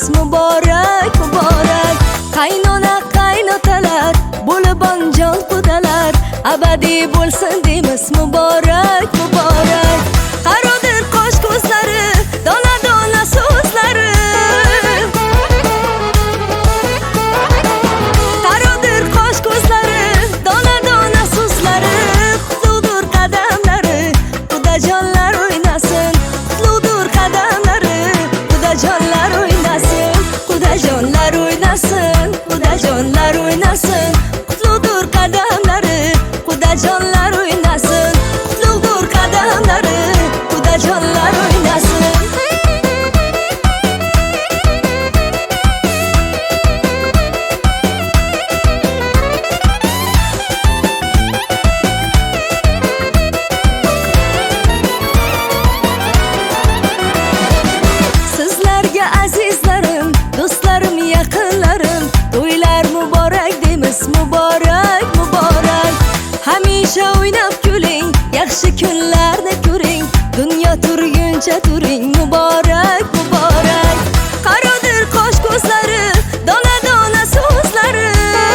demiş mübarek mübarek. Qaynona qaynotalar bo'lib onjon qudalar abadiy bo'lsin demiş mübarek mübarek. Qarodir qosh ko'zlari dona dona so'zlari, qarodir qosh ko'zlari dona dona so'zlari. Qutludur qadamlari qudajonlar o'ynasin, qutludur qadamlari qudajonlar o'ynasin, qudajonlar o'ynasin, qudajonlar o'ynasin. Qutludur qadamlari qudajonlar o'ynasin, qutludur qadamlari qudajonlar o'ynasin. Sizlarga azizlarim, do'stlarim, yaqinlarim, to'ylar muborak demiş muborak muborak. Hamisha o'ynab kuling, yaxshi kunlarni ko'ring, dunyo turguncha turing muborak muborak. Qarodir qosh ko'zlari dona dona so'zlari,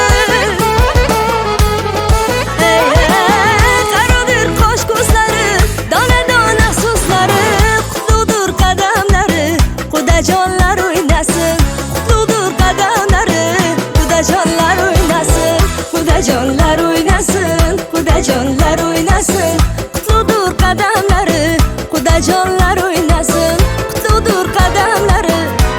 qarodir qosh ko'zlari dona dona so'zlari. Qutludur qadamlari qudajonlar o'ynasin, qutludur qadamlari qudajonlar o'ynasin, qudajonlar o'ynasin, qudajonlar o'ynasin. Qutludur qadamlari qudajonlar o'ynasin, qutludur qadamlari.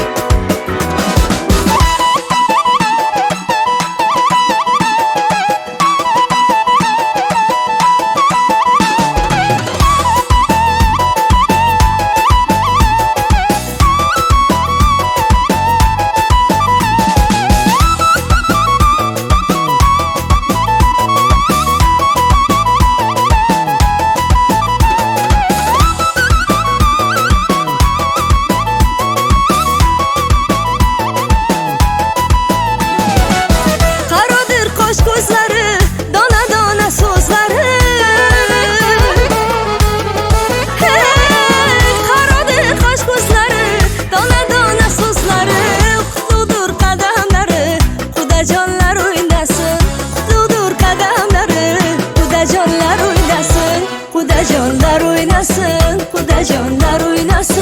Qarodir qosh ko'zlari dona dona so'zlari, qarodir qosh ko'zlari dona dona so'zlari. Qutludur qadamlari qudajonlar o'ynasin, qutludur qadamlari qudajonlar o'ynasin, qudajonlar o'ynasin, qudajonlar o'ynasin.